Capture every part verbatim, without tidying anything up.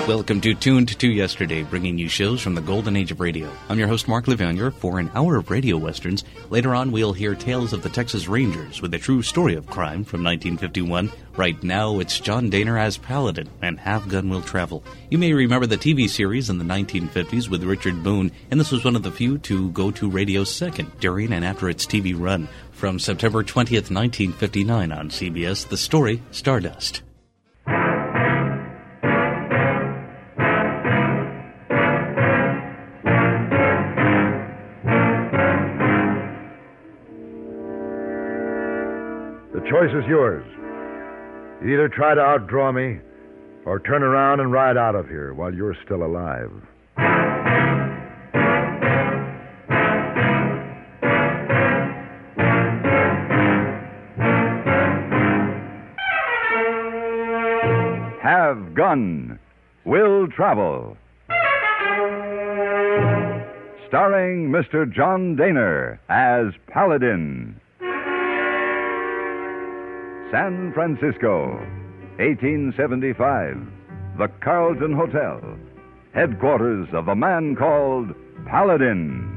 Welcome to Tuned to Yesterday, bringing you shows from the golden age of radio. I'm your host, Mark Levanier, for an hour of radio westerns. Later on, we'll hear tales of the Texas Rangers with a true story of crime from nineteen fifty-one. Right now, it's John Dehner as Paladin, and Have Gun Will Travel. You may remember the T V series in the nineteen fifties with Richard Boone, and this was one of the few to go to radio's second during and after its T V run. From September twentieth, nineteen fifty-nine on C B S, the story, Stardust. The choice is yours. You either try to outdraw me or turn around and ride out of here while you're still alive. Have Gun Will Travel. Starring Mister John Dehner as Paladin. San Francisco, eighteen seventy-five. The Carlton Hotel, headquarters of a man called Paladin.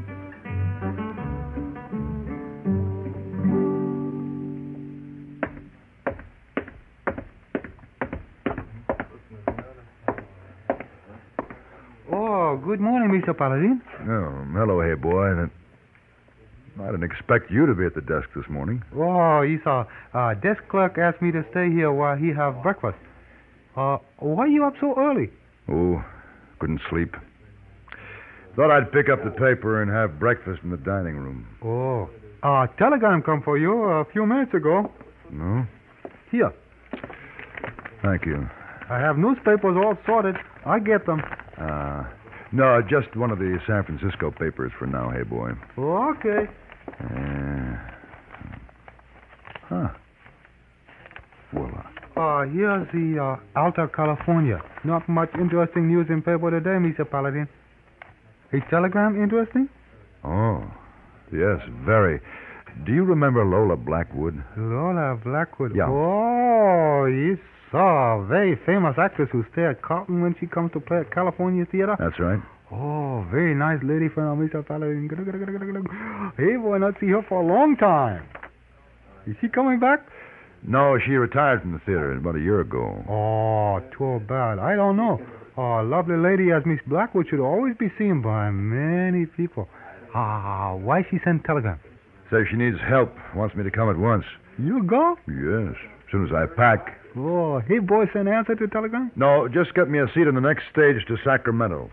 Oh, good morning, Mister Paladin. Oh, hello, hey boy. I didn't expect you to be at the desk this morning. Oh, he's a uh, desk clerk asked me to stay here while he have breakfast. Uh, why are you up so early? Oh, couldn't sleep. Thought I'd pick up the paper and have breakfast in the dining room. Oh, a telegram come for you a few minutes ago. No? Here. Thank you. I have newspapers all sorted. I get them. Uh, no, just one of the San Francisco papers for now, hey boy. Okay. Uh, huh. Voila. Uh, here's the uh, Alta California. Not much interesting news in paper today, Mister Paladin. A telegram interesting? Oh, yes, very. Do you remember Lola Blackwood? Lola Blackwood? Yeah. Oh, yes, a very famous actress who stay at Carlton when she comes to play at California Theater. That's right. Oh, very nice lady friend of Mister Paladin. Hey, boy, not see her for a long time. Is she coming back? No, she retired from the theater about a year ago. Oh, too bad. I don't know. A lovely lady as Miss Blackwood should always be seen by many people. Ah, why she sent telegram? Says she needs help. Wants me to come at once. You go? Yes, as soon as I pack. Oh, hey, boy, send answer to telegram? No, just get me a seat on the next stage to Sacramento.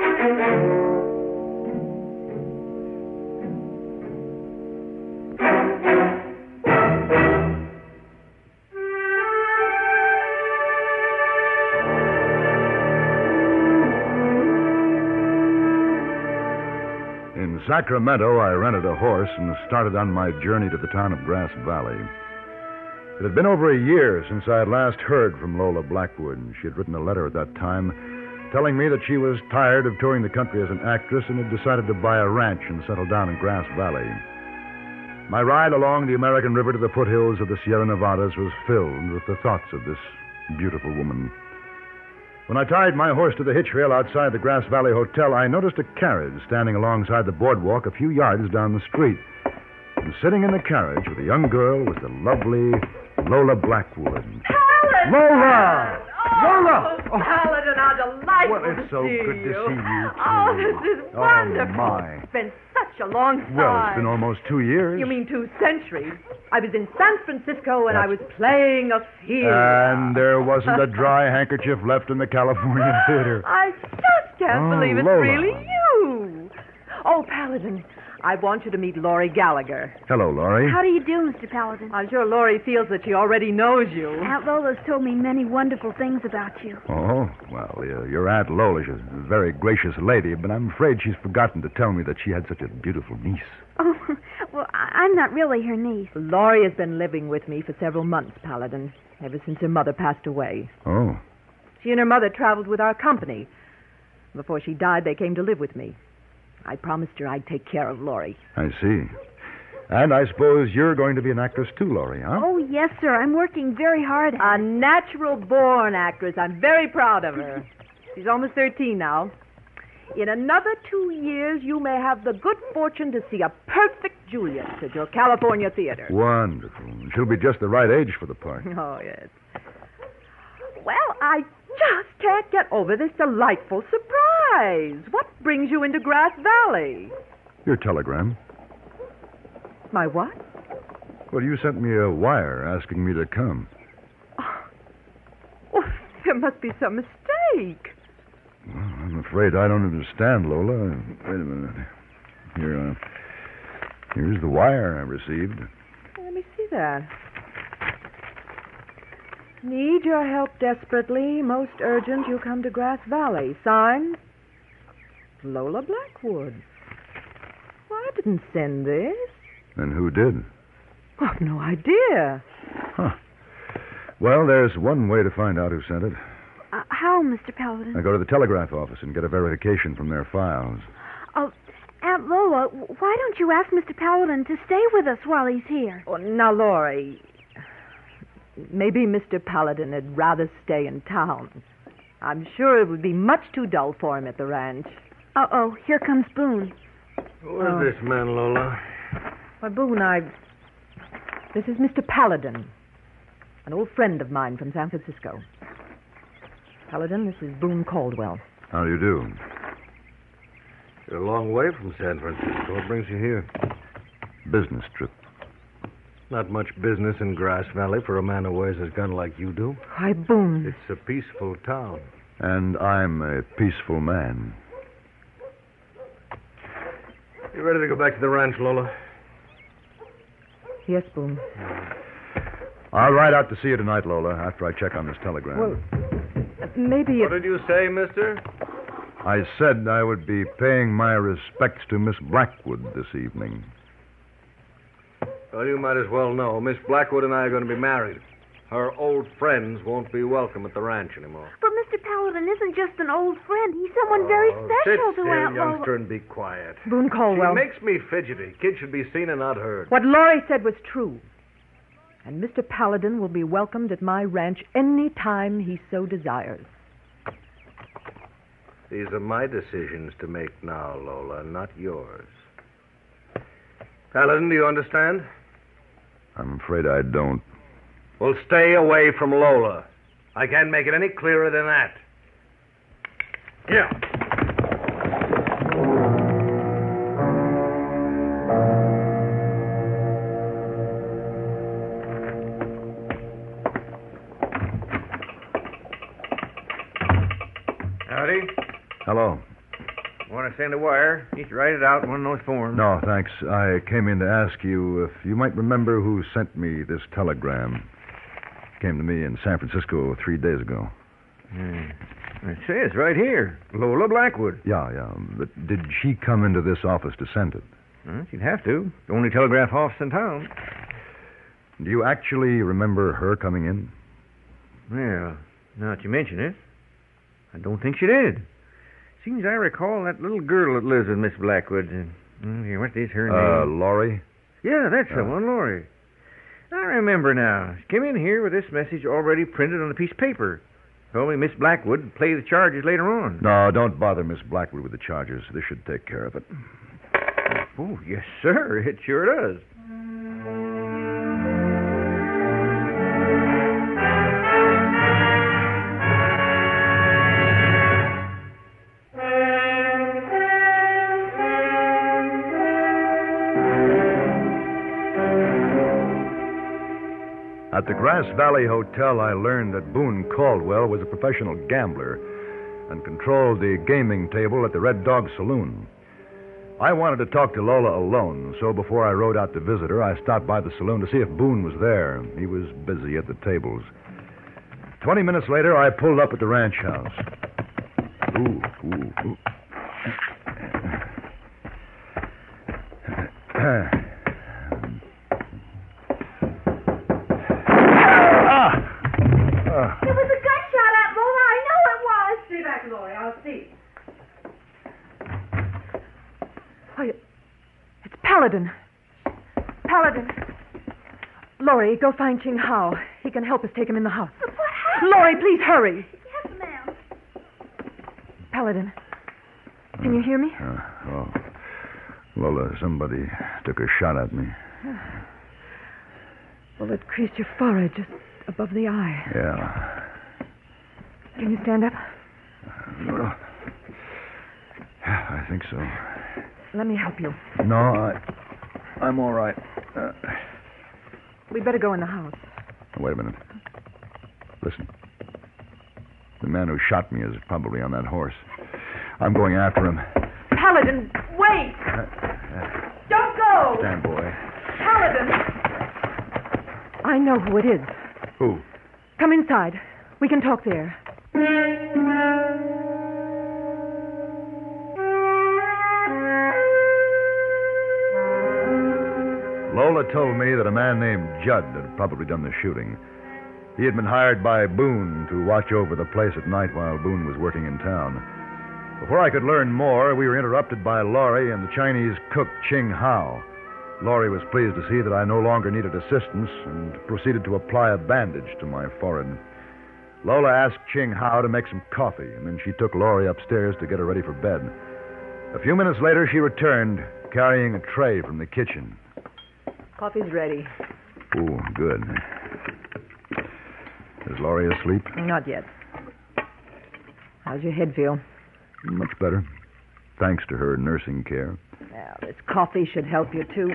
In Sacramento, I rented a horse and started on my journey to the town of Grass Valley. It had been over a year since I had last heard from Lola Blackwood. She had written a letter at that time telling me that she was tired of touring the country as an actress and had decided to buy a ranch and settle down in Grass Valley. My ride along the American River to the foothills of the Sierra Nevadas was filled with the thoughts of this beautiful woman. When I tied my horse to the hitch rail outside the Grass Valley Hotel, I noticed a carriage standing alongside the boardwalk a few yards down the street. And sitting in the carriage with a young girl was the lovely Lola Blackwood. Paladin! Lola! Oh, Lola! Oh, Paladin, how delightful Well, it's to so see good to you. see you, too. Oh, this is Oh, wonderful. my. It's been such a long time. Well, it's been almost two years. You mean two centuries? I was in San Francisco and I was That's- playing Ophelia. And there wasn't a dry handkerchief left in the California theater. I just can't Oh, believe it's Lola. really you. Oh, Paladin, I want you to meet Laurie Gallagher. Hello, Laurie. How do you do, Mister Paladin? I'm sure Laurie feels that she already knows you. Aunt Lola's told me many wonderful things about you. Oh, well, uh, your Aunt Lola is a very gracious lady, but I'm afraid she's forgotten to tell me that she had such a beautiful niece. Oh, well, I- I'm not really her niece. Laurie has been living with me for several months, Paladin, ever since her mother passed away. Oh, She and her mother traveled with our company. Before she died, they came to live with me. I promised her I'd take care of Laurie. I see. And I suppose you're going to be an actress too, Laurie, huh? Oh, yes, sir. I'm working very hard at A it. natural-born actress. I'm very proud of her. She's almost thirteen now. In another two years, you may have the good fortune to see a perfect Juliet at your California theater. Wonderful. She'll be just the right age for the part. Oh, yes. Well, I just can't get over this delightful surprise. What brings you into Grass Valley? Your telegram. My what? Well, you sent me a wire asking me to come. Oh, there must be some mistake. Well, I'm afraid I don't understand, Lola. Wait a minute. Here, uh, here's the wire I received. Let me see that. Need your help desperately. Most urgent, you come to Grass Valley. Signed, Lola Blackwood. Well, I didn't send this. And who did? I've no idea. Huh. Well, there's one way to find out who sent it. Uh, how, Mister Paladin? I go to the telegraph office and get a verification from their files. Oh, Aunt Lola, why don't you ask Mister Paladin to stay with us while he's here? Oh, now, Laurie, maybe Mister Paladin would rather stay in town. I'm sure it would be much too dull for him at the ranch. Uh-oh, here comes Boone. Who is oh. this man, Lola? Why, Boone, I... This is Mister Paladin, an old friend of mine from San Francisco. Paladin, this is Boone Caldwell. How do you do? You're a long way from San Francisco. What brings you here? Business trip. Not much business in Grass Valley for a man who wears his gun like you do. Why, Boone. It's a peaceful town. And I'm a peaceful man. You ready to go back to the ranch, Lola? Yes, Boone. I'll ride out to see you tonight, Lola, after I check on this telegram. Well, uh, maybe What it... did you say, mister? I said I would be paying my respects to Miss Blackwood this evening. Well, you might as well know. Miss Blackwood and I are going to be married. Her old friends won't be welcome at the ranch anymore. But Mister Paladin isn't just an old friend. He's someone very Oh, special sit to still, Aunt Lola. youngster, and be quiet. Boone Caldwell. She makes me fidgety. Kids should be seen and not heard. What Laurie said was true. And Mister Paladin will be welcomed at my ranch any time he so desires. These are my decisions to make now, Lola, not yours. Paladin, do you understand? I'm afraid I don't. Well, stay away from Lola. I can't make it any clearer than that. Yeah. Howdy. Hello. Want to send a wire? Need to write it out in one of those forms. No, thanks. I came in to ask you if you might remember who sent me this telegram. Came to me in San Francisco three days ago. Hmm. It says right here, Lola Blackwood. Yeah, yeah. But did she come into this office to send it? Well, she'd have to. The only telegraph office in town. Do you actually remember her coming in? Well, now that you mention it, I don't think she did. Seems I recall that little girl that lives with Miss Blackwood. Uh, here, what is her Uh, name? Laurie? Yeah, that's the Uh. one, Laurie. I remember now. She came in here with this message already printed on a piece of paper. Told me Miss Blackwood would pay the charges later on. No, don't bother Miss Blackwood with the charges. This should take care of it. Oh, yes, sir. It sure does. At the Grass Valley Hotel, I learned that Boone Caldwell was a professional gambler and controlled the gaming table at the Red Dog Saloon. I wanted to talk to Lola alone, so before I rode out to visit her, I stopped by the saloon to see if Boone was there. He was busy at the tables. Twenty minutes later, I pulled up at the ranch house. Ooh, ooh, ooh. There was a gunshot, Aunt Lola. I know it was. Stay back, Laurie. I'll see. Why, it's Paladin. Paladin. Laurie, go find Ching Hao. He can help us take him in the house. But what happened? Laurie, please hurry. Yes, ma'am. Paladin. Can you hear me? Uh, oh. Lola, somebody took a shot at me. Well, it creased your forehead just above the eye. Yeah. Can you stand up? Well, yeah, I think so. Let me help you. No, I, I'm all right. Uh, We'd better go in the house. wait a minute. Listen. The man who shot me is probably on that horse. I'm going after him. Paladin, wait! Uh, uh, Don't go! stand, boy. Paladin! I know who it is. Who? Come inside. We can talk there. Lola told me that a man named Judd had probably done the shooting. He had been hired by Boone to watch over the place at night while Boone was working in town. Before I could learn more, we were interrupted by Laurie and the Chinese cook Ching Hao. Laurie was pleased to see that I no longer needed assistance and proceeded to apply a bandage to my forehead. Lola asked Ching Hao to make some coffee, and then she took Laurie upstairs to get her ready for bed. A few minutes later, she returned, carrying a tray from the kitchen. Coffee's ready. Oh, good. Is Laurie asleep? Not yet. How's your head feel? Much better. Thanks to her nursing care. Well, this coffee should help you, too.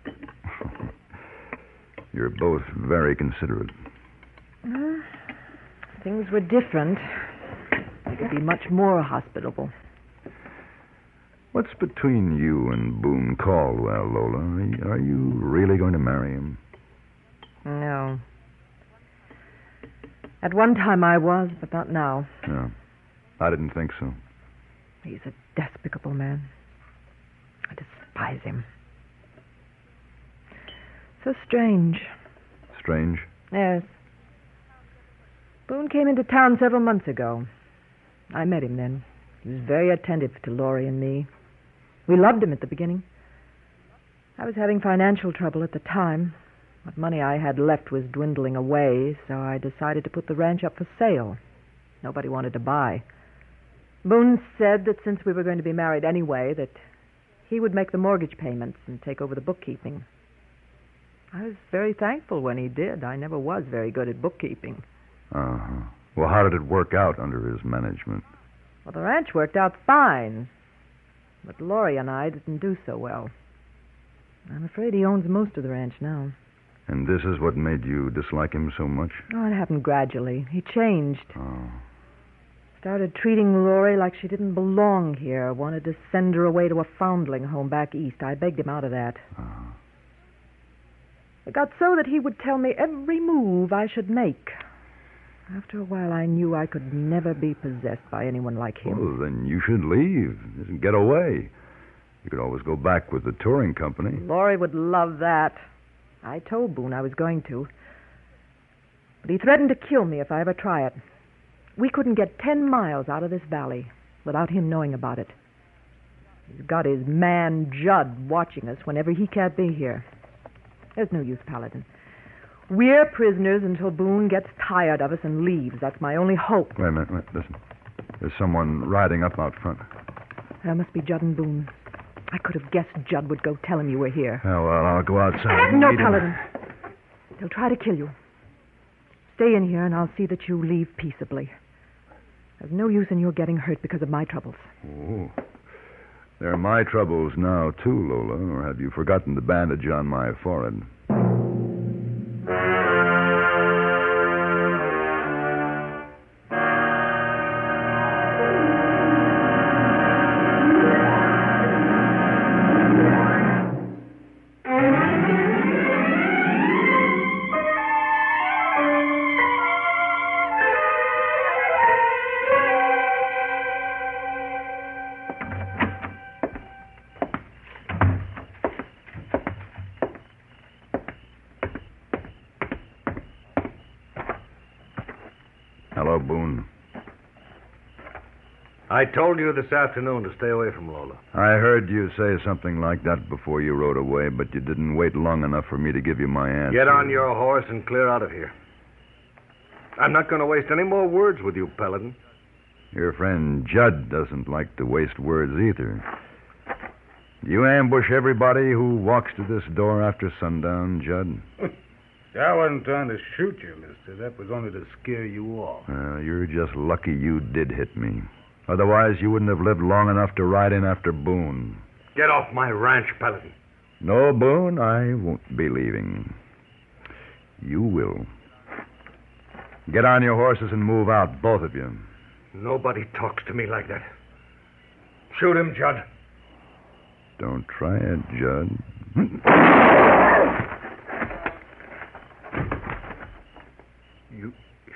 You're both very considerate. Uh, if things were different, you could be much more hospitable. What's between you and Boone Caldwell, Lola? Are you, are you really going to marry him? No. At one time I was, but not now. No. I didn't think so. He's a despicable man. I despise him. So strange. Strange? Yes. Boone came into town several months ago. I met him then. He was very attentive to Laurie and me. We loved him at the beginning. I was having financial trouble at the time. What money I had left was dwindling away, so I decided to put the ranch up for sale. Nobody wanted to buy. Boone said that since we were going to be married anyway, that he would make the mortgage payments and take over the bookkeeping. I was very thankful when he did. I never was very good at bookkeeping. Uh-huh. Well, how did it work out under his management? Well, the ranch worked out fine, but Laurie and I didn't do so well. I'm afraid he owns most of the ranch now. And this is what made you dislike him so much? Oh, it happened gradually. He changed. Oh. Started treating Laurie like she didn't belong here. Wanted to send her away to a foundling home back east. I begged him out of that. Oh. It got so that he would tell me every move I should make. After a while, I knew I could never be possessed by anyone like him. Well, then you should leave. Just get away. You could always go back with the touring company. Laurie would love that. I told Boone I was going to. But he threatened to kill me if I ever try it. We couldn't get ten miles out of this valley without him knowing about it. He's got his man Judd watching us whenever he can't be here. There's no use, Paladin. We're prisoners until Boone gets tired of us and leaves. That's my only hope. Wait a minute. Wait, listen. There's someone riding up out front. That must be Judd and Boone. I could have guessed Judd would go tell him you were here. Oh, well, I'll go outside. No, Meet him. Paladin. They'll try to kill you. Stay in here and I'll see that you leave peaceably. There's no use in your getting hurt because of my troubles. Oh. They're my troubles now, too, Lola. Or have you forgotten the bandage on my forehead? Hello, Boone. I told you this afternoon to stay away from Lola. I heard you say something like that before you rode away, but you didn't wait long enough for me to give you my answer. Get on your horse and clear out of here. I'm not going to waste any more words with you, Paladin. Your friend Judd doesn't like to waste words either. You ambush everybody who walks to this door after sundown, Judd? I wasn't trying to shoot you, mister. That was only to scare you off. Well, you're just lucky you did hit me. Otherwise, you wouldn't have lived long enough to ride in after Boone. Get off my ranch, Paladin. No, Boone, I won't be leaving. You will. Get on your horses and move out, both of you. Nobody talks to me like that. Shoot him, Judd. Don't try it, Judd. You...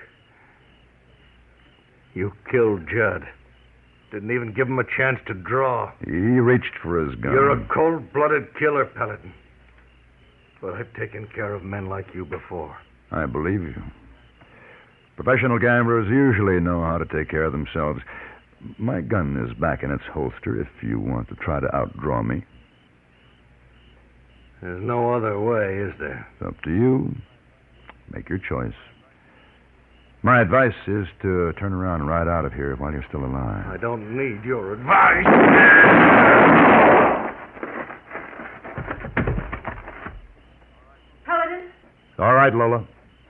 You killed Judd. Didn't even give him a chance to draw. He reached for his gun. You're a cold-blooded killer, Paladin. But I've taken care of men like you before. I believe you. Professional gamblers usually know how to take care of themselves. My gun is back in its holster if you want to try to outdraw me. There's no other way, is there? It's up to you. Make your choice. My advice is to turn around and ride out of here while you're still alive. I don't need your advice. Paladin? All right, Lola.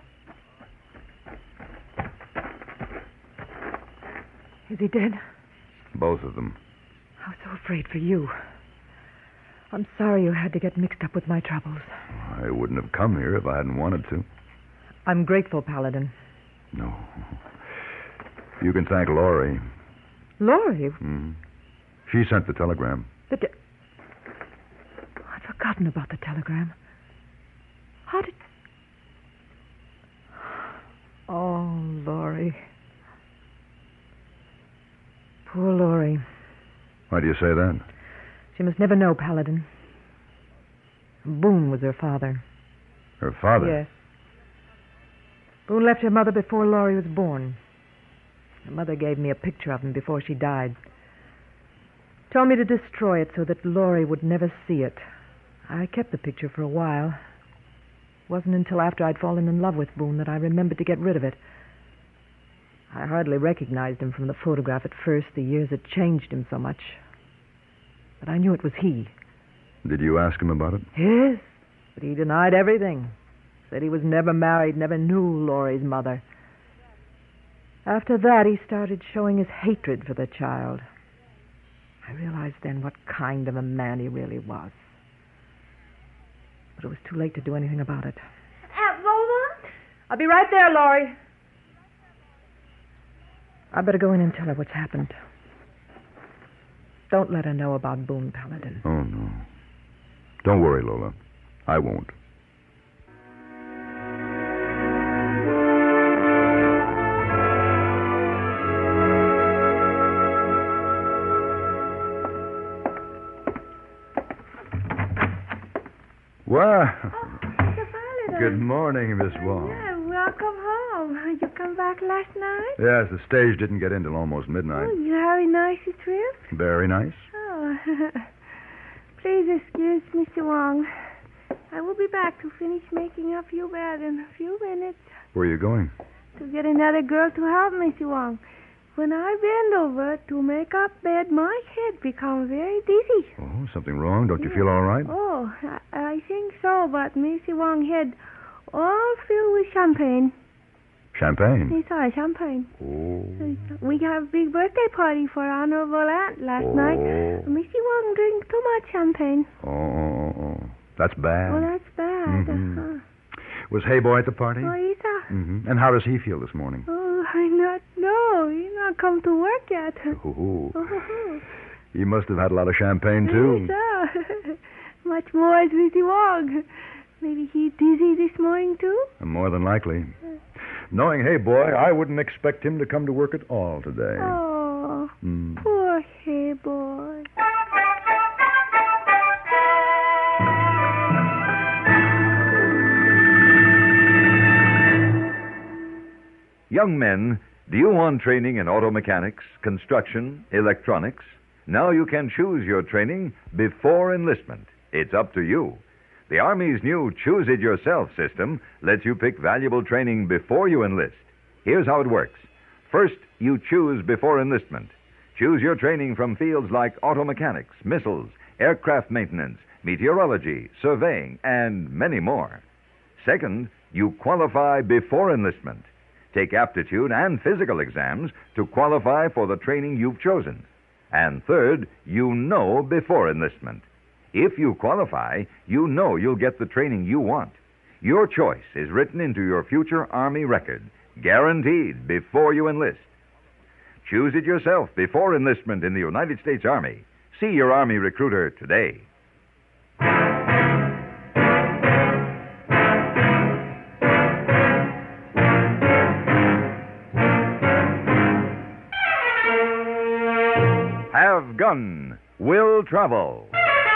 Is he dead? Both of them. I was so afraid for you. I'm sorry you had to get mixed up with my troubles. I wouldn't have come here if I hadn't wanted to. I'm grateful, Paladin. No. You can thank Laurie. Laurie? Mm-hmm. She sent the telegram. The te- I'd forgotten about the telegram. How did... Oh, Laurie. Poor Laurie. Why do you say that? She must never know, Paladin. Boone was her father. Her father? Yes. Boone left her mother before Laurie was born. Her mother gave me a picture of him before she died. Told me to destroy it so that Laurie would never see it. I kept the picture for a while. It wasn't until after I'd fallen in love with Boone that I remembered to get rid of it. I hardly recognized him from the photograph at first. The years had changed him so much. But I knew it was he. Did you ask him about it? Yes, but he denied everything. Said he was never married, never knew Laurie's mother. After that, he started showing his hatred for the child. I realized then what kind of a man he really was. But it was too late to do anything about it. Aunt Lola? I'll be right there, Laurie. I better go in and tell her what's happened. Don't let her know about Boone, Paladin. Oh, no. Don't worry, Lola. I won't. Well, Oh, Mister Paladin. good morning, Miss Wong. Yeah, welcome home. You come back last night? Yes, the stage didn't get in till almost midnight. Oh, you have a nice trip? Very nice. Oh. Please excuse Mister Wong. I will be back to finish making up your bed in a few minutes Where are you going? to get another girl to help Mister Wong. When I bend over to make up bed, my head becomes very dizzy. Oh, something wrong? Don't you feel all right? Oh, I, I think so, but Mister Wong head all filled with champagne. Champagne? It's all champagne. Oh. We have a big birthday party for Honorable Aunt last Oh. night. Mister Wong drink too much champagne. Oh, oh, oh, oh. That's bad. Oh, that's bad. Mhm. Uh-huh. Was Hey Boy at the party? Oh, is that? Mm-hmm. And how does he feel this morning? Oh, I not know. He not come to work yet. Oh, Oh, he must have had a lot of champagne, too. so. Much more as Mister Wong. Maybe he dizzy this morning, too? More than likely. Knowing Hey Boy, I wouldn't expect him to come to work at all today. Oh, Mm. poor Hey Boy. Young men, do you want training in auto mechanics, construction, electronics? Now you can choose your training before enlistment. It's up to you. The Army's new Choose It Yourself system lets you pick valuable training before you enlist. Here's how it works. First, you choose before enlistment. Choose your training from fields like auto mechanics, missiles, aircraft maintenance, meteorology, surveying, and many more. Second, you qualify before enlistment. Take aptitude and physical exams to qualify for the training you've chosen. And third, you know before enlistment. If you qualify, you know you'll get the training you want. Your choice is written into your future Army record, guaranteed before you enlist. Choose it yourself before enlistment in the United States Army. See your Army recruiter today. Have Gun Will Travel.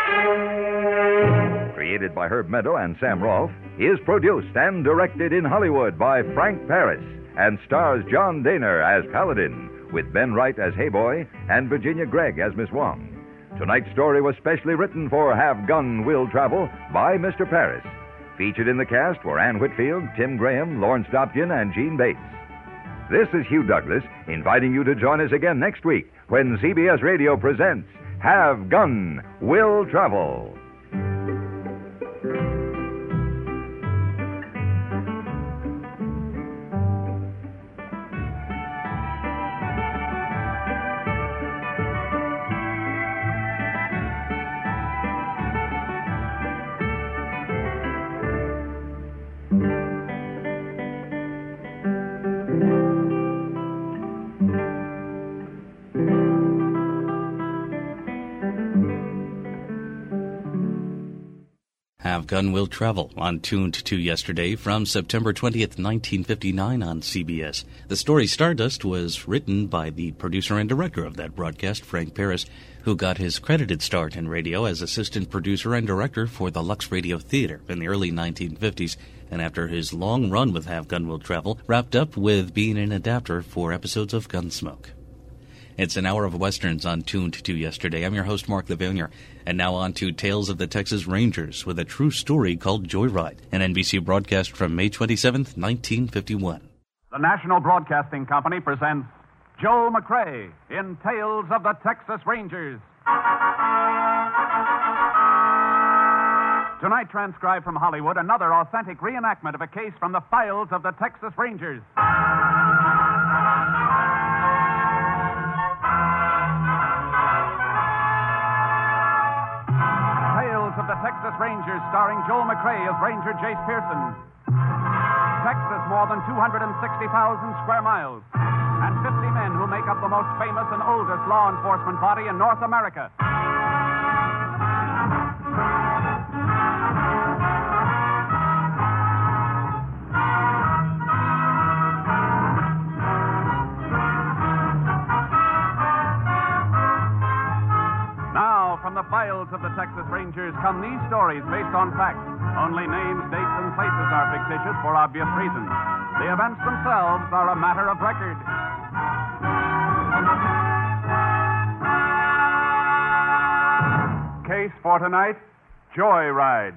Created by Herb Meadow and Sam Rolfe, is produced and directed in Hollywood by Frank Paris and stars John Daner as Paladin, with Ben Wright as Hayboy and Virginia Gregg as Miss Wong. Tonight's story was specially written for Have Gun Will Travel by Mister Paris. Featured in the cast were Ann Whitfield, Tim Graham, Lawrence Dobkin, and Gene Bates. This is Hugh Douglas, inviting you to join us again next week when C B S Radio presents Have Gun Will Travel. Have Gun Will Travel on Tuned to Yesterday from September twentieth, nineteen fifty-nine on C B S. The story Stardust was written by the producer and director of that broadcast, Frank Paris, who got his credited start in radio as assistant producer and director for the Lux Radio Theater in the early nineteen fifties, and after his long run with Have Gun Will Travel, wrapped up with being an adapter for episodes of Gunsmoke. It's an hour of Westerns on Tuned to Yesterday. I'm your host, Mark Levanier. And now on to Tales of the Texas Rangers with a true story called Joyride, an N B C broadcast from May twenty-seventh, nineteen fifty-one. The National Broadcasting Company presents Joe McCrea in Tales of the Texas Rangers. Tonight, transcribed from Hollywood, another authentic reenactment of a case from the files of the Texas Rangers. Of the Texas Rangers, starring Joel McCrea as Ranger Jace Pearson. Texas, more than two hundred sixty thousand square miles, and fifty men who make up the most famous and oldest law enforcement body in North America. From the files of the Texas Rangers come these stories based on facts. Only names, dates, and places are fictitious for obvious reasons. The events themselves are a matter of record. Case for tonight, Joyride.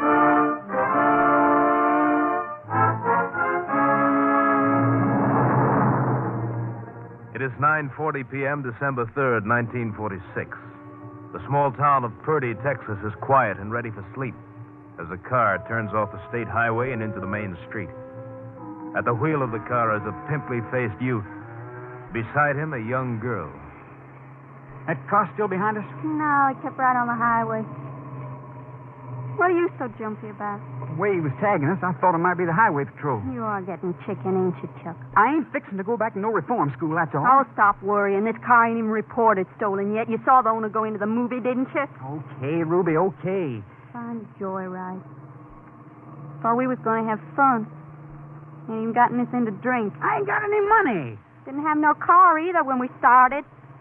It is nine forty p.m., December third, nineteen forty-six. The small town of Purdy, Texas, is quiet and ready for sleep as the car turns off the state highway and into the main street. At the wheel of the car is a pimply-faced youth. Beside him, a young girl. That car still behind us? No, it kept right on the highway. What are you so jumpy about? The way he was tagging us, I thought it might be the highway patrol. You are getting chicken, ain't you, Chuck? I ain't fixing to go back to no reform school, that's all. Oh, stop worrying. This car ain't even reported stolen yet. You saw the owner go into the movie, didn't you? Okay, Ruby, okay. Fine joyride. Thought we was going to have fun. Ain't even gotten this into drink. I ain't got any money. Didn't have no car either when we started.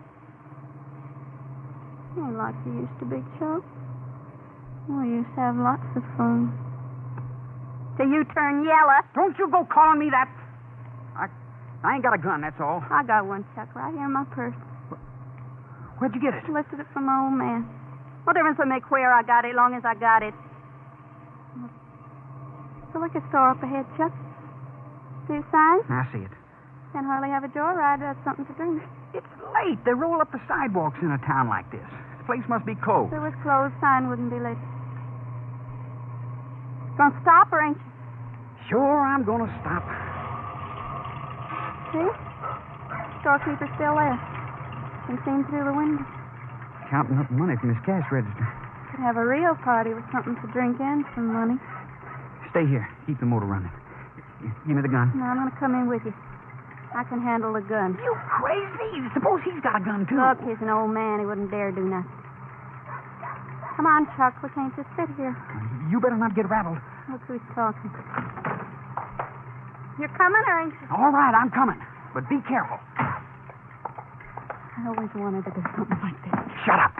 Ain't like you used to be, Chuck. We used to have lots of fun. Till you turn yellow. Don't you go calling me that. I I ain't got a gun, that's all. I got one, Chuck, right here in my purse. Where'd you get it? Lifted it from my old man. What difference will it make where I got it, long as I got it? The liquor store up ahead, Chuck. See the sign? I see it. Can't hardly have a joyride without something to drink. It's late. They roll up the sidewalks in a town like this. The place must be closed. If it was closed, sign wouldn't be lit. Gonna stop or ain't you? Sure, I'm gonna stop. See? Storekeeper's still there. Can see him through the window. Counting up money from his cash register. Could have a real party with something to drink and some money. Stay here. Keep the motor running. Give me the gun. No, I'm gonna come in with you. I can handle the gun. You crazy? Suppose he's got a gun, too. Look, he's an old man. He wouldn't dare do nothing. Come on, Chuck. We can't just sit here. You better not get rattled. Look who's talking. You're coming or ain't you? All right, I'm coming. But be careful. I always wanted to do something like this. Shut up.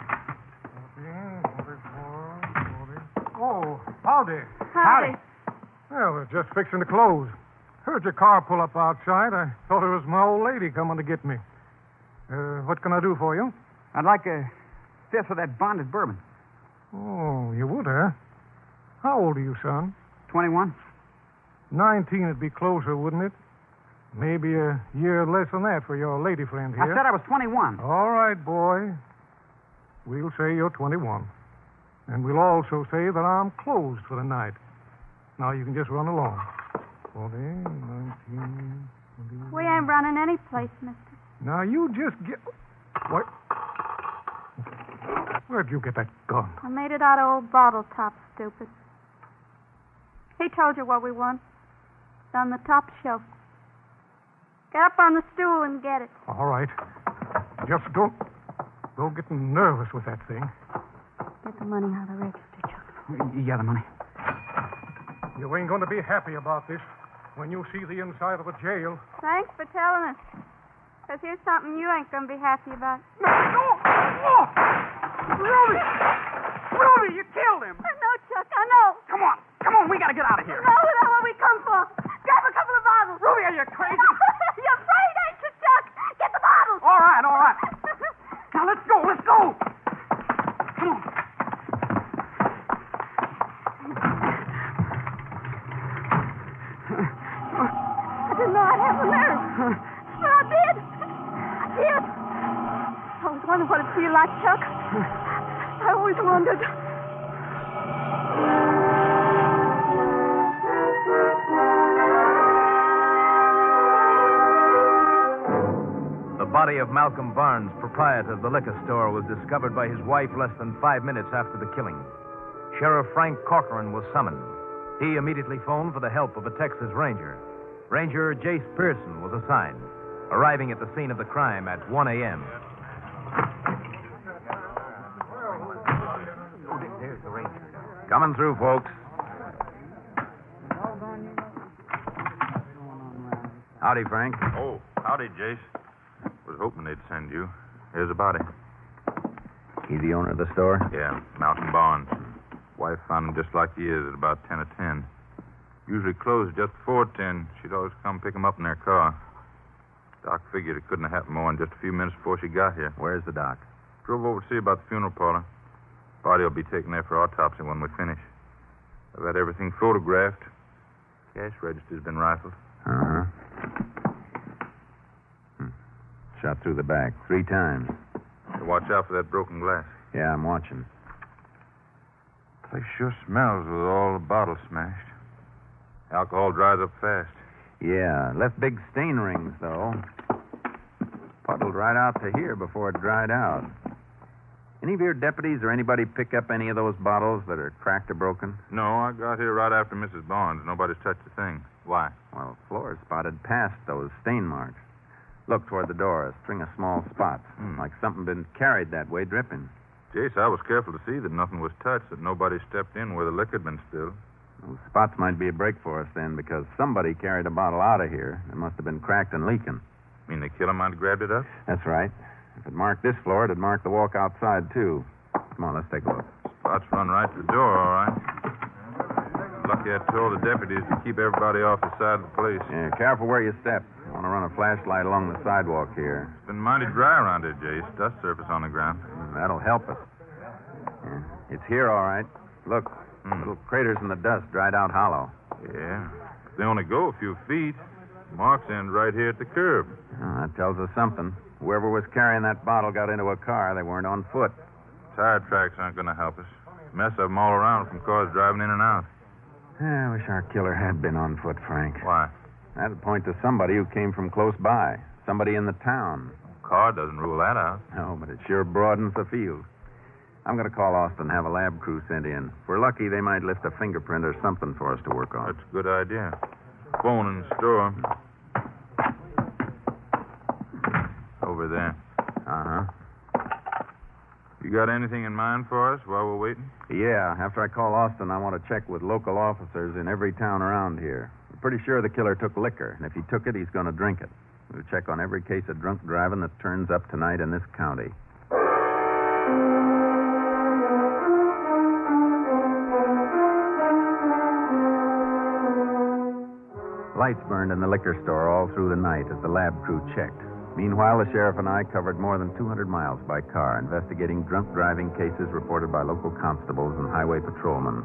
Oh, howdy. Howdy. Well, we're just fixing to close. Heard your car pull up outside. I thought it was my old lady coming to get me. Uh, what can I do for you? I'd like a fifth of that bonded bourbon. Oh, you would, huh? How old are you, son? twenty-one. Nineteen would be closer, wouldn't it? Maybe a year less than that for your lady friend here. I said I was twenty-one. All right, boy. We'll say you're twenty-one. And we'll also say that I'm closed for the night. Now you can just run along. forty, nineteen, twenty. We ain't running any place, mister. Now you just get... What? Where'd you get that gun? I made it out of old bottle top, stupid. He told you what we want. It's on the top shelf. Get up on the stool and get it. All right. Just don't... Don't get nervous with that thing. Get the money out of the register, Chuck. Yeah, the money. You ain't going to be happy about this when you see the inside of a jail. Thanks for telling us. Because here's something you ain't going to be happy about. No! No! Oh! Ruby! Ruby, you killed him! I know, Chuck, I know. Come on. Come on, we got to get out of here. No, that's not what we come for. Grab a couple of bottles. Ruby, are you crazy? You're afraid, ain't you, Chuck? Get the bottles. All right, all right. Now, let's go, let's go. Come on. I didn't know I'd have the nerve. But I did. I did. I always wondered what it'd feel like, Chuck. I always wondered. The body of Malcolm Barnes, proprietor of the liquor store, was discovered by his wife less than five minutes after the killing. Sheriff Frank Corcoran was summoned. He immediately phoned for the help of a Texas Ranger. Ranger Jace Pearson was assigned, arriving at the scene of the crime at one a.m. There's the Ranger. Coming through, folks. Howdy, Frank. Oh, howdy, Jace. Was hoping they'd send you. Here's a body. He the owner of the store? Yeah, Malcolm Barnes. Wife found him just like he is at about ten or ten. Usually closed just before ten. She'd always come pick him up in their car. Doc figured it couldn't have happened more than just a few minutes before she got here. Where's the doc? Drove over to see about the funeral parlor. Body will be taken there for autopsy when we finish. I've had everything photographed. Cash register's been rifled. Uh-huh. Hmm. Shot through the back three times. So watch out for that broken glass. Yeah, I'm watching. Place sure smells with all the bottles smashed. Alcohol dries up fast. Yeah, left big stain rings, though. Puddled right out to here before it dried out. Any of your deputies or anybody pick up any of those bottles that are cracked or broken? No, I got here right after Missus Barnes. Nobody's touched a thing. Why? Well, floor spotted past those stain marks. Look toward the door, a string of small spots, Hmm. like something been carried that way, dripping. Jace, I was careful to see that nothing was touched, that nobody stepped in where the liquor had been spilled. Those spots might be a break for us then, because somebody carried a bottle out of here that must have been cracked and leaking. Mean the killer might have grabbed it up? That's right. If it marked this floor, it'd mark the walk outside, too. Come on, let's take a look. Spots run right to the door, all right. Lucky I told the deputies to keep everybody off the side of the place. Yeah, careful where you step. I want to run a flashlight along the sidewalk here. It's been mighty dry around here, Jace. Dust surface on the ground. Mm, that'll help us. Yeah, it's here, all right. Look, Hmm. little craters in the dust, dried out hollow. Yeah. They only go a few feet. Marks end right here at the curb. Oh, that tells us something. Whoever was carrying that bottle got into a car. They weren't on foot. Tire tracks aren't going to help us. Mess of them all around from cars driving in and out. I wish our killer had been on foot, Frank. Why? That'd point to somebody who came from close by. Somebody in the town. Car doesn't rule that out. No, but it sure broadens the field. I'm going to call Austin and have a lab crew sent in. If we're lucky, they might lift a fingerprint or something for us to work on. That's a good idea. Phone in the store. Over there. Uh-huh. You got anything in mind for us while we're waiting? Yeah, after I call Austin, I want to check with local officers in every town around here. I'm pretty sure the killer took liquor, and if he took it, he's going to drink it. We'll check on every case of drunk driving that turns up tonight in this county. Lights burned in the liquor store all through the night as the lab crew checked. Meanwhile, the sheriff and I covered more than two hundred miles by car, investigating drunk driving cases reported by local constables and highway patrolmen.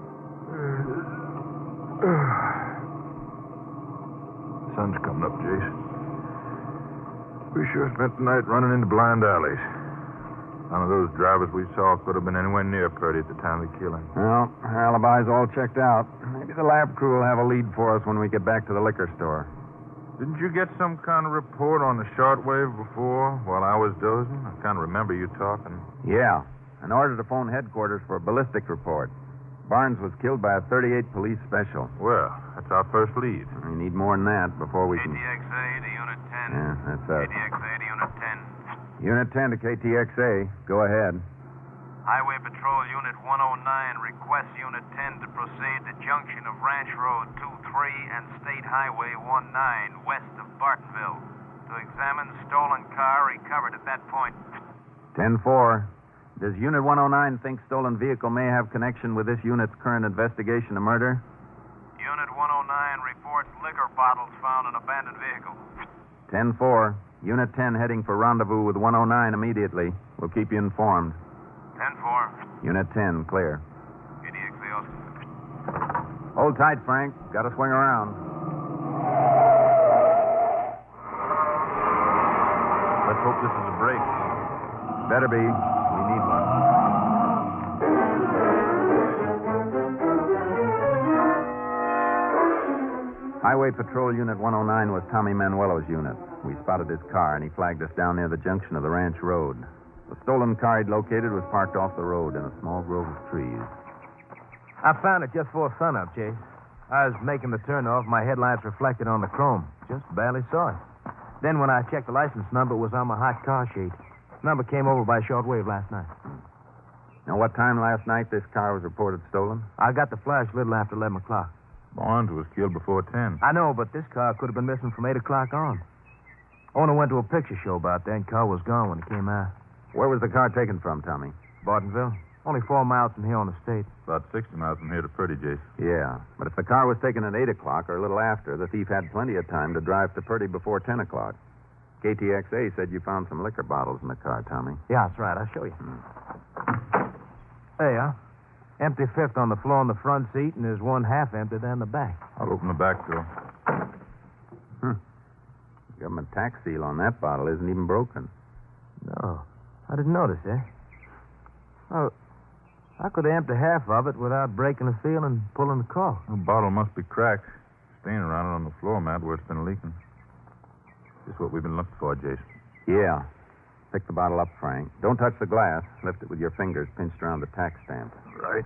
Sun's coming up, Jason. We sure spent the night running into blind alleys. None of those drivers we saw could have been anywhere near Purdy at the time of the killing. Well, our alibi's all checked out. Maybe the lab crew will have a lead for us when we get back to the liquor store. Didn't you get some kind of report on the shortwave before while I was dozing? I kind of remember you talking. Yeah. An order to phone headquarters for a ballistic report. Barnes was killed by a thirty-eight police special. Well, that's our first lead. We need more than that before we can... K T X A to Unit ten. Yeah, that's us. K T X A to Unit ten. Unit ten to K T X A. Go ahead. Highway Patrol Unit one oh nine requests Unit ten to proceed to junction of Ranch Road two three and State Highway one nine west of Bartonville to examine stolen car recovered at that point. ten four. Does Unit one oh nine think stolen vehicle may have connection with this unit's current investigation of murder? Unit one oh nine reports liquor bottles found in abandoned vehicle. ten four. Unit ten heading for rendezvous with one oh nine immediately. We'll keep you informed. ten four. Unit ten, clear. K T X A Austin. Hold tight, Frank. Got to swing around. Let's hope this is a break. Better be. We need one. Highway Patrol Unit one oh nine was Tommy Manuelo's unit. We spotted his car, and he flagged us down near the junction of the ranch road. The stolen car he'd located was parked off the road in a small grove of trees. I found it just before sunup, Chase. I was making the turnoff. My headlights reflected on the chrome. Just barely saw it. Then when I checked the license number, it was on my hot car sheet. Number came over by shortwave last night. Now, what time last night this car was reported stolen? I got the flash a little after eleven o'clock. Barnes was killed before ten. I know, but this car could have been missing from eight o'clock on. Owner went to a picture show about that, and car was gone when it came out. Where was the car taken from, Tommy? Bartonville. Only four miles from here on the state. About sixty miles from here to Purdy, Jace. Yeah, but if the car was taken at eight o'clock or a little after, the thief had plenty of time to drive to Purdy before ten o'clock. K T X A said you found some liquor bottles in the car, Tommy. Yeah, that's right. I'll show you. Hmm. There you are. Empty fifth on the floor in the front seat, and there's one half empty down the back. I'll open the back door. Hmm. Government tax seal on that bottle isn't even broken. No. I didn't notice, eh? Oh, how could they empty half of it without breaking the seal and pulling the cork? The bottle must be cracked. Stain around it on the floor mat where it's been leaking. Just what we've been looking for, Jason. Yeah. Pick the bottle up, Frank. Don't touch the glass. Lift it with your fingers pinched around the tax stamp. Right.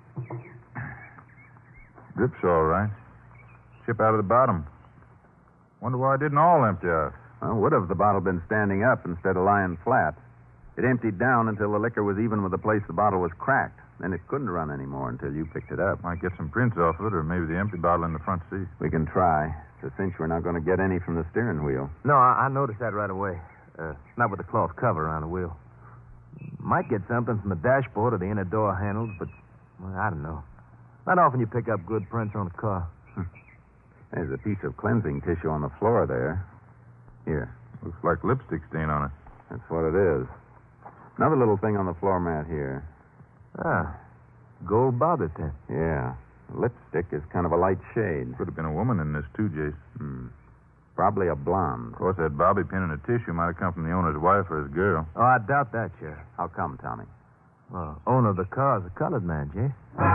Drip's all right. Chip out of the bottom. Wonder why it didn't all empty out. Well, would have the bottle been standing up instead of lying flat. It emptied down until the liquor was even with the place the bottle was cracked. Then it couldn't run anymore until you picked it up. Might get some prints off of it, or maybe the empty bottle in the front seat. We can try. It's a cinch we're not going to get any from the steering wheel. No, I, I noticed that right away. Uh, not with the cloth cover around the wheel. Might get something from the dashboard or the inner door handles, but well, I don't know. Not often you pick up good prints on a car. There's a piece of cleansing tissue on the floor there. Here. Looks like lipstick stain on it. That's what it is. Another little thing on the floor mat here. Ah, gold bobby pin. Yeah. The lipstick is kind of a light shade. Could have been a woman in this, too, Jace. Hmm. Probably a blonde. Of course, that bobby pin and the tissue might have come from the owner's wife or his girl. Oh, I doubt that, Sheriff. How come, Tommy? Well, owner of the car is a colored man, Jay.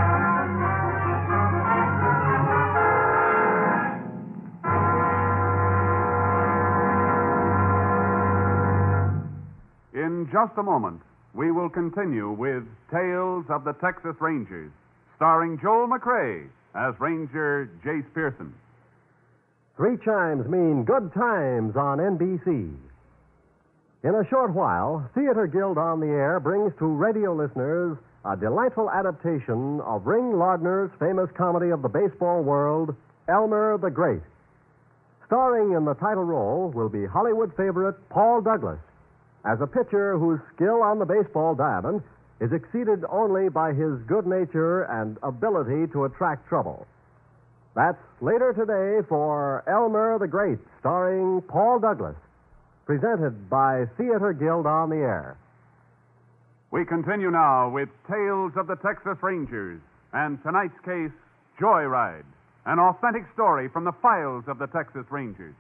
In just a moment, we will continue with Tales of the Texas Rangers, starring Joel McCrea as Ranger Jace Pearson. Three chimes mean good times on N B C. In a short while, Theater Guild on the Air brings to radio listeners a delightful adaptation of Ring Lardner's famous comedy of the baseball world, Elmer the Great. Starring in the title role will be Hollywood favorite Paul Douglas, as a pitcher whose skill on the baseball diamond is exceeded only by his good nature and ability to attract trouble. That's later today for Elmer the Great, starring Paul Douglas, presented by Theater Guild on the Air. We continue now with Tales of the Texas Rangers and tonight's case, Joyride, an authentic story from the files of the Texas Rangers.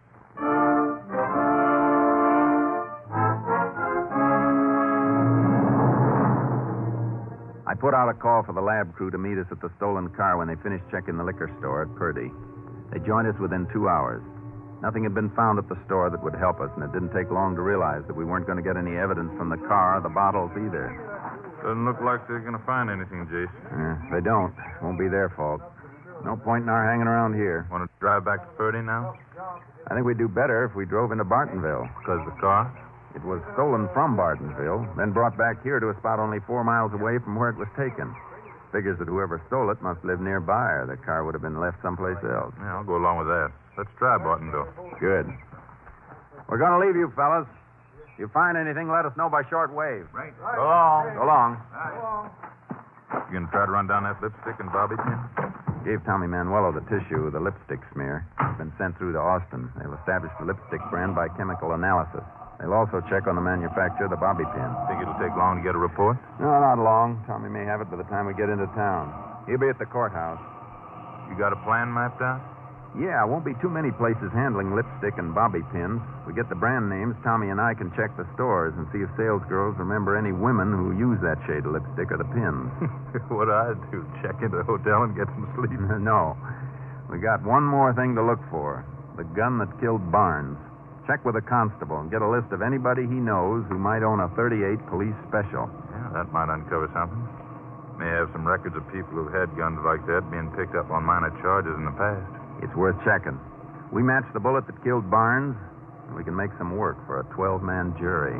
I put out a call for the lab crew to meet us at the stolen car when they finished checking the liquor store at Purdy. They joined us within two hours. Nothing had been found at the store that would help us, and it didn't take long to realize that we weren't going to get any evidence from the car or the bottles either. Doesn't look like they're going to find anything, Jace. Uh, if they don't, it won't be their fault. No point in our hanging around here. Want to drive back to Purdy now? I think we'd do better if we drove into Bartonville. Because the car? It was stolen from Bartonville, then brought back here to a spot only four miles away from where it was taken. Figures that whoever stole it must live nearby, or the car would have been left someplace else. Yeah, I'll go along with that. Let's try Bartonville. Good. We're going to leave you, fellas. If you find anything, let us know by short wave. Right. Go long. Go long. You going to try to run down that lipstick and bobby pin? Gave Tommy Manuelo the tissue of the lipstick smear. It's been sent through to Austin. They'll establish the lipstick brand by chemical analysis. They'll also check on the manufacturer of the bobby pin. Think it'll take long to get a report? No, not long. Tommy may have it by the time we get into town. He'll be at the courthouse. You got a plan mapped out? Yeah, won't be too many places handling lipstick and bobby pins. We get the brand names, Tommy and I can check the stores and see if salesgirls remember any women who use that shade of lipstick or the pins. What do I do? Check into the hotel and get some sleep? No. We got one more thing to look for. The gun that killed Barnes. Check with a constable and get a list of anybody he knows who might own a thirty-eight police special. Yeah, that might uncover something. May have some records of people who've had guns like that being picked up on minor charges in the past. It's worth checking. We match the bullet that killed Barnes, and we can make some work for a twelve-man jury.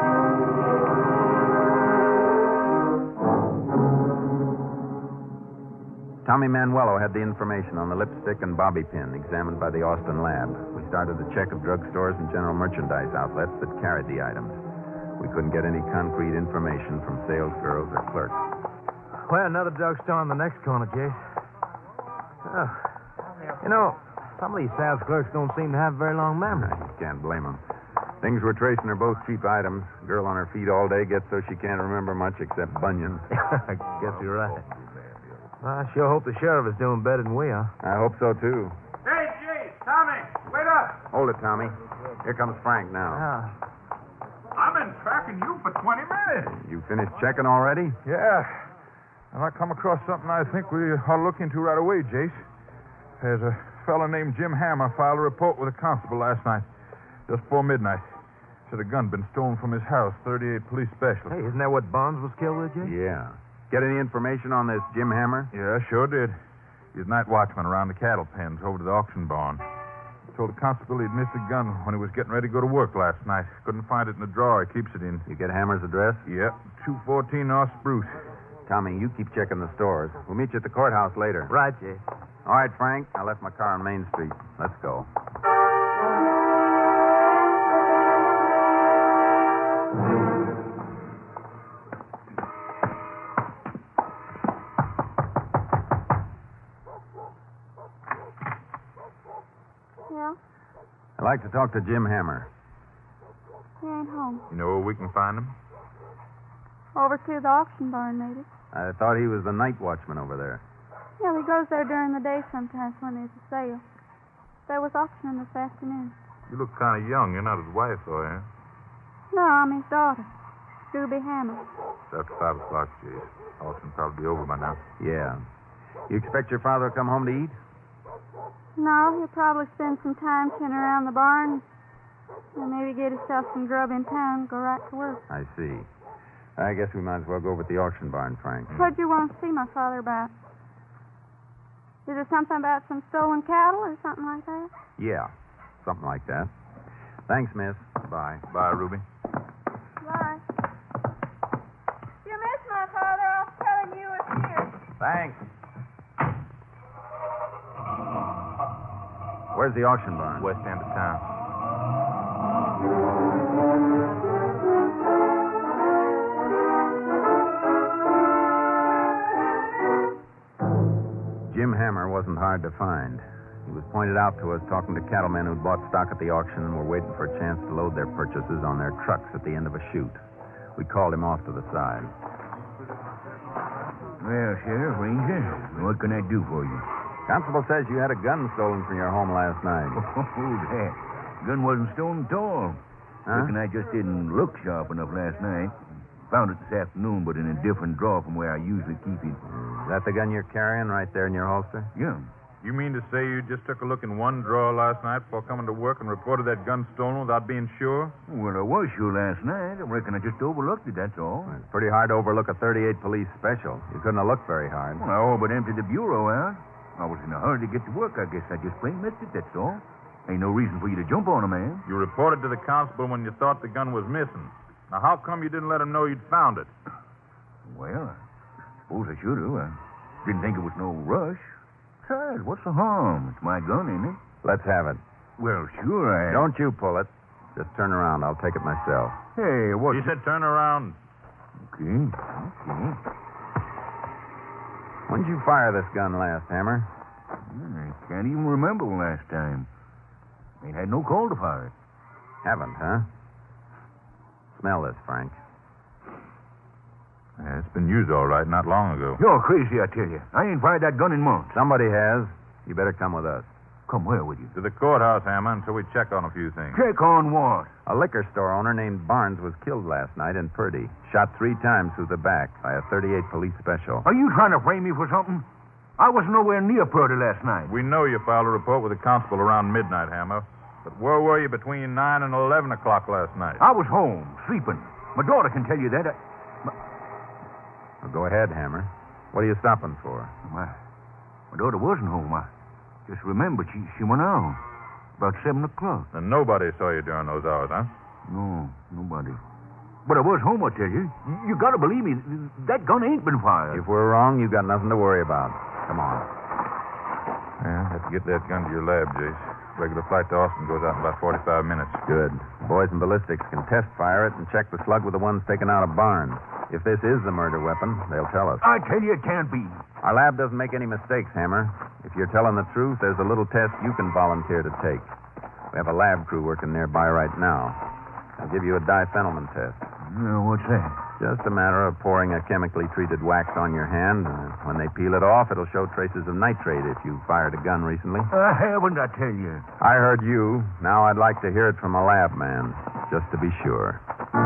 Tommy Manuelo had the information on the lipstick and bobby pin examined by the Austin lab. We started a check of drugstores and general merchandise outlets that carried the items. We couldn't get any concrete information from salesgirls or clerks. Well, another drugstore on the next corner, Jay. Oh. You know, some of these sales clerks don't seem to have very long memories. You can't blame them. Things we're tracing are both cheap items. Girl on her feet all day gets so she can't remember much except bunions. I guess you're right. Well, I sure hope the sheriff is doing better than we are. I hope so, too. Hey, Jay, Tommy, wait up. Hold it, Tommy. Here comes Frank now. Yeah. I've been tracking you for twenty minutes. You finished checking already? Yeah. And I come across something I think we ought to look into right away, Jace. There's a fellow named Jim Hammer filed a report with a constable last night, just before midnight. Said a gun been stolen from his house, thirty-eight police special. Hey, isn't that what Bonds was killed with, Jay? Yeah. Get any information on this Jim Hammer? Yeah, sure did. He's night watchman around the cattle pens over to the auction barn. Told the constable he'd missed a gun when he was getting ready to go to work last night. Couldn't find it in the drawer he keeps it in. You get Hammer's address? Yep, two fourteen North Spruce. Tommy, you keep checking the stores. We'll meet you at the courthouse later. Right, Jay. All right, Frank. I left my car on Main Street. Let's go. Yeah? I'd like to talk to Jim Hammer. He ain't home. You know where we can find him? Over to the auction barn, maybe. I thought he was the night watchman over there. Yeah, he goes there during the day sometimes when there's a sale. There was auctioning this afternoon. You look kind of young. You're not his wife, though, eh? No, I'm his daughter, Ruby Hammer. It's after five o'clock, Jace. Austin will probably be over by now. Yeah. You expect your father to come home to eat? No, he'll probably spend some time turning around the barn and maybe get himself some grub in town and go right to work. I see. I guess we might as well go over to the auction barn, Frank. What'd you want to see my father about? Is it something about some stolen cattle or something like that? Yeah, something like that. Thanks, miss. Bye. Bye, Ruby. Bye. You missed my father. I was telling you was here. Thanks. Where's the auction barn? West end of town. Jim Hammer wasn't hard to find. He was pointed out to us talking to cattlemen who'd bought stock at the auction and were waiting for a chance to load their purchases on their trucks at the end of a chute. We called him off to the side. Well, Sheriff, Ranger, what can I do for you? Constable says you had a gun stolen from your home last night. Oh, that gun wasn't stolen at all. Huh? Reckon I just didn't look sharp enough last night. Found it this afternoon, but in a different drawer from where I usually keep it. Is that the gun you're carrying right there in your holster? Yeah. You mean to say you just took a look in one drawer last night before coming to work and reported that gun stolen without being sure? Well, I was sure last night. I reckon I just overlooked it, that's all. It's pretty hard to overlook a thirty-eight police special. You couldn't have looked very hard. Well, I all but emptied the bureau out. I was in a hurry to get to work. I guess I just plain missed it, that's all. Ain't no reason for you to jump on a man. You reported to the constable when you thought the gun was missing. Now, how come you didn't let him know you'd found it? Well, I suppose I should have. I didn't think it was no rush. Besides, what's the harm? It's my gun, ain't it? Let's have it. Well, sure, I... Don't you pull it. Just turn around. I'll take it myself. Hey, what... He said turn around. Okay, okay. When did you fire this gun last, Hammer? I can't even remember the last time. Ain't had no call to fire it. Haven't, huh? Smell this, Frank. Yeah, it's been used all right not long ago. You're crazy, I tell you. I ain't fired that gun in months. Somebody has. You better come with us. Come where with you? To the courthouse, Hammer, until we check on a few things. Check on what? A liquor store owner named Barnes was killed last night in Purdy. Shot three times through the back by a thirty-eight police special. Are you trying to frame me for something? I wasn't nowhere near Purdy last night. We know you filed a report with the constable around midnight, Hammer. But where were you between nine and eleven o'clock last night? I was home, sleeping. My daughter can tell you that. I... Well, go ahead, Hammer. What are you stopping for? My, my daughter wasn't home. I just remembered she, she went out about seven o'clock. And nobody saw you during those hours, huh? No, nobody. But I was home, I tell you. You, you gotta believe me. That gun ain't been fired. If we're wrong, you got nothing to worry about. Come on. Yeah, have to get that gun to your lab, Jace. Regular flight to Austin goes out in about forty-five minutes. Good. Boys in ballistics can test fire it and check the slug with the ones taken out of Barnes. If this is the murder weapon, they'll tell us. I tell you, it can't be. Our lab doesn't make any mistakes, Hammer. If you're telling the truth, there's a little test you can volunteer to take. We have a lab crew working nearby right now. I'll give you a diphenylman test. No, what's that? Just a matter of pouring a chemically treated wax on your hand. Uh, when they peel it off, it'll show traces of nitrate if you fired a gun recently. I haven't, I tell you. I heard you. Now I'd like to hear it from a lab man, just to be sure.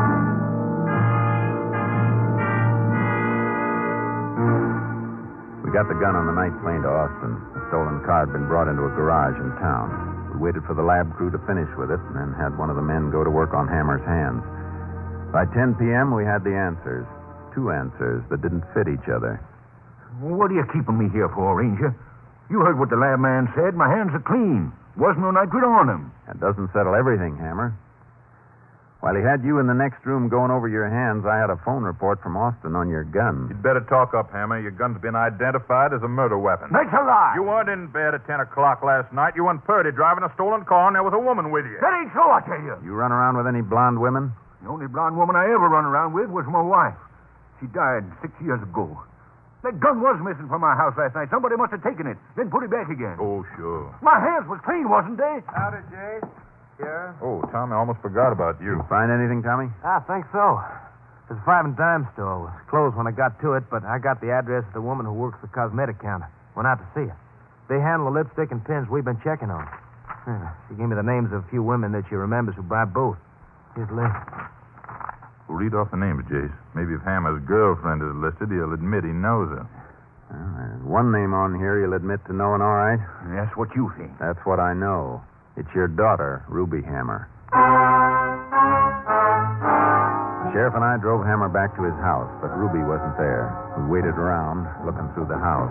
We got the gun on the night plane to Austin. The stolen car had been brought into a garage in town. We waited for the lab crew to finish with it and then had one of the men go to work on Hammer's hands. By ten p.m., we had the answers. Two answers that didn't fit each other. What are you keeping me here for, Ranger? You heard what the lab man said. My hands are clean. Wasn't no nitrate on them. That doesn't settle everything, Hammer. While he had you in the next room going over your hands, I had a phone report from Austin on your gun. You'd better talk up, Hammer. Your gun's been identified as a murder weapon. That's a lie. You weren't in bed at ten o'clock last night. You were in Purdy driving a stolen car, and there was a woman with you. That ain't so, I tell you. You run around with any blonde women? The only blonde woman I ever run around with was my wife. She died six years ago. That gun was missing from my house last night. Somebody must have taken it, then put it back again. Oh, sure. My hands was clean, wasn't they? Howdy, Jace. Yeah? Oh, Tommy, I almost forgot about you. Find anything, Tommy? I think so. It's a five and dime store. It was closed when I got to it, but I got the address of the woman who works the cosmetic counter. Went out to see her. They handle the lipstick and pins we've been checking on. Yeah, she gave me the names of a few women that she remembers who bribed both. Here's the list. We'll read off the names, Jace. Maybe if Hammer's girlfriend is listed, he'll admit he knows her. Well, there's one name on here you'll admit to knowing all right. That's what you think. That's what I know. It's your daughter, Ruby Hammer. The sheriff and I drove Hammer back to his house, but Ruby wasn't there. We waited around, looking through the house.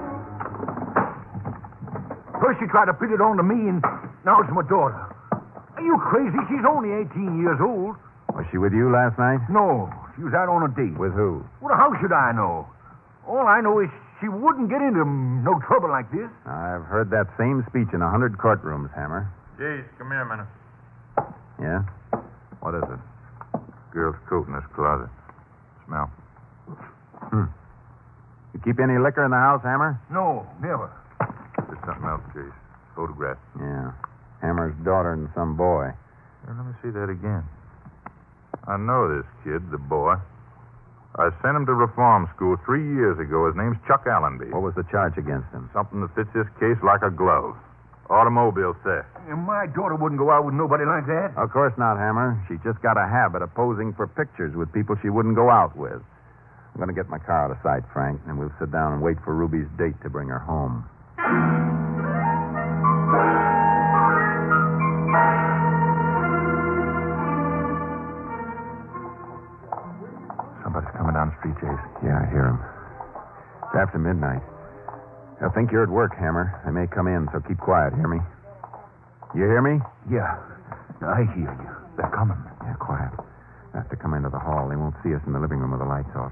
First she tried to pin it on to me, and now it's my daughter. Are you crazy? She's only eighteen years old. Was she with you last night? No, she was out on a date. With who? Well, how should I know? All I know is she wouldn't get into no trouble like this. I've heard that same speech in a hundred courtrooms, Hammer. Jace, come here a minute. Yeah? What is it? Girl's coat in this closet. Smell. Hmm. You keep any liquor in the house, Hammer? No, never. There's something else, Jace. Photograph. Yeah. Hammer's daughter and some boy. Here, let me see that again. I know this kid, the boy. I sent him to reform school three years ago. His name's Chuck Allenby. What was the charge against him? Something that fits this case like a glove. Automobile theft. And my daughter wouldn't go out with nobody like that. Of course not, Hammer. She just got a habit of posing for pictures with people she wouldn't go out with. I'm going to get my car out of sight, Frank, and we'll sit down and wait for Ruby's date to bring her home. Somebody's coming down the street, Jace. Yeah, I hear him. It's after midnight. They'll think you're at work, Hammer. They may come in, so keep quiet. Hear me? You hear me? Yeah, I hear you. They're coming. Yeah, quiet. They have to come into the hall. They won't see us in the living room with the lights off.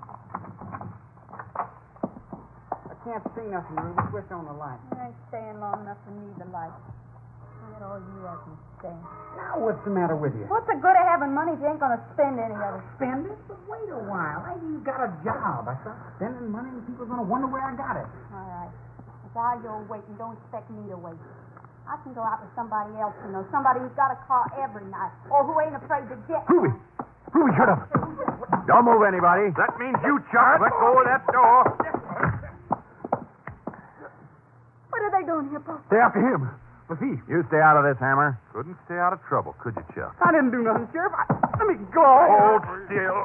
I can't see nothing, Ruby. Switch on the light. I ain't staying long enough to need the light. Look at all you have me staying. Now, what's the matter with you? What's the good of having money if you ain't going to spend any of it? Spend it? But wait a while. I ain't got a job. I start spending money and people are going to wonder where I got it. All right. While you're waiting, don't expect me to wait. I can go out with somebody else, you know, somebody who's got a car every night, or who ain't afraid to get Ruby! one. Ruby, shut up. Don't move anybody. That means you, Chuck. Let go of that door. What are they doing here, Pop? Stay after him. The thief. You stay out of this, Hammer. Couldn't stay out of trouble, could you, Chuck? I didn't do nothing, Sheriff. I, let me go. Hold still.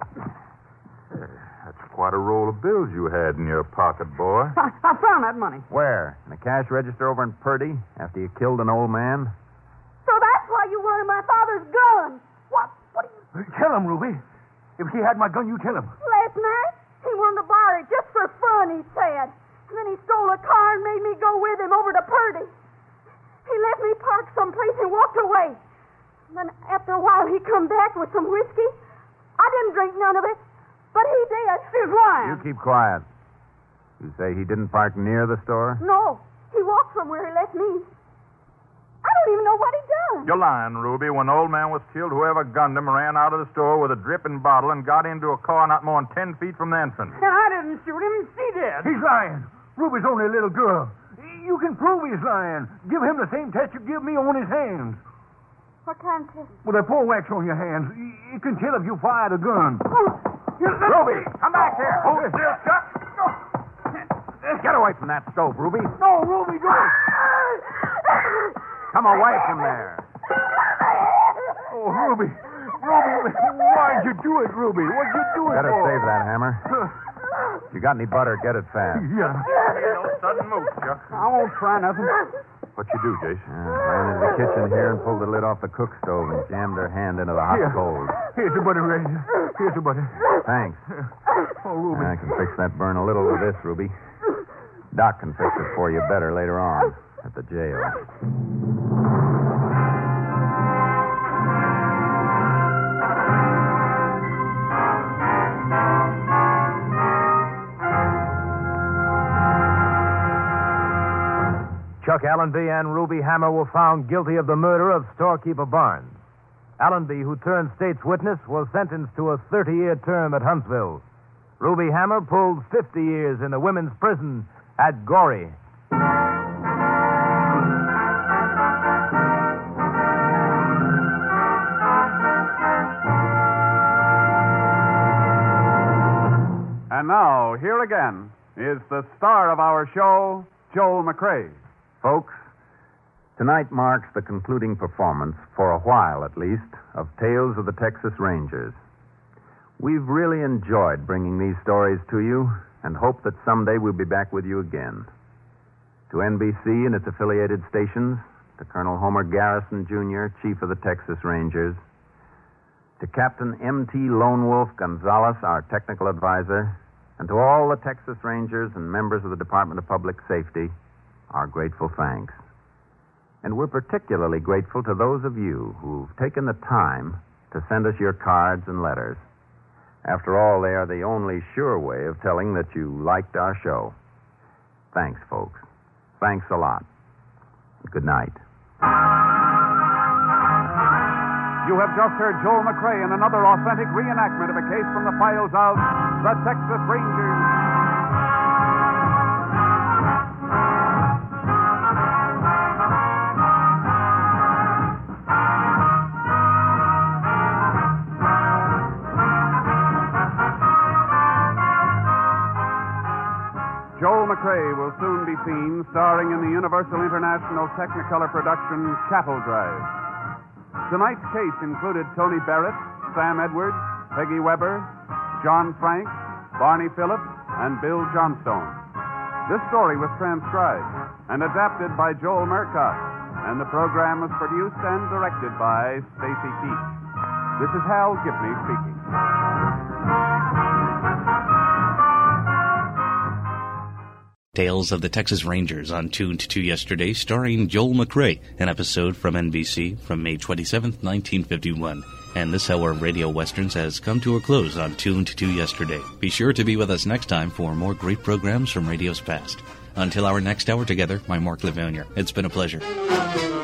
That's quite a roll of bills you had in your pocket, boy. I, I found that money. Where? In the cash register over in Purdy after you killed an old man? So that's why you wanted my father's gun. What? What are you... Tell him, Ruby. If he had my gun, you tell him. Last night, he wanted to borrow it just for fun, he said. And then he stole a car and made me go with him over to Purdy. He let me park someplace and walked away. And then after a while, he come back with some whiskey. I didn't drink none of it, but he did. He's lying. You keep quiet. You say he didn't park near the store? No, he walked from where he left me. I don't even know what he done. You're lying, Ruby. When the old man was killed, whoever gunned him ran out of the store with a dripping bottle and got into a car not more than ten feet from the entrance. And I didn't shoot him. She did. He's lying. Ruby's only a little girl. You can prove he's lying. Give him the same test you give me on his hands. What kind of test? With a full wax on your hands, you can tell if you fired a gun. Oh. Ruby, come back here. Hold still, Chuck. Get away from that stove, Ruby. No, Ruby, don't. Come away from there. Oh, Ruby. Ruby, why'd you do it, Ruby? What'd you do it Better for? save that, Hammer. If you got any butter, get it fast. Yeah. No sudden move, Chuck. I won't try nothing. What you do, Jace? Uh, ran into the kitchen here and pulled the lid off the cook stove and jammed her hand into the hot Here. coals. Here's the butter, Ray. Here's the butter. Thanks. Oh, Ruby. I can fix that burn a little with this, Ruby. Doc can fix it for you better later on at the jail. Chuck Allenby and Ruby Hammer were found guilty of the murder of storekeeper Barnes. Allenby, who turned state's witness, was sentenced to a thirty-year term at Huntsville. Ruby Hammer pulled fifty years in the women's prison at Goree. And now, here again, is the star of our show, Joel McCrea. Folks, Tonight marks the concluding performance, for a while at least, of Tales of the Texas Rangers. We've really enjoyed bringing these stories to you and hope that someday we'll be back with you again. To N B C and its affiliated stations, to Colonel Homer Garrison, Junior, Chief of the Texas Rangers, to Captain M T Lone Wolf Gonzalez, our technical advisor, and to all the Texas Rangers and members of the Department of Public Safety, our grateful thanks. And we're particularly grateful to those of you who've taken the time to send us your cards and letters. After all, they are the only sure way of telling that you liked our show. Thanks, folks. Thanks a lot. Good night. You have just heard Joel McCrea in another authentic reenactment of a case from the files of the Texas Rangers. Joel McCrea will soon be seen starring in the Universal International Technicolor production Cattle Drive. Tonight's case included Tony Barrett, Sam Edwards, Peggy Weber, John Frank, Barney Phillips, and Bill Johnstone. This story was transcribed and adapted by Joel Murcott, and the program was produced and directed by Stacy Keach. This is Hal Gibney speaking. Tales of the Texas Rangers on Tuned to Yesterday, starring Joel McCrea, an episode from N B C from May twenty-seventh, nineteen fifty-one. And this hour of Radio Westerns has come to a close on Tuned to Yesterday. Be sure to be with us next time for more great programs from radio's past. Until our next hour together, I'm Mark Livonia. It's been a pleasure.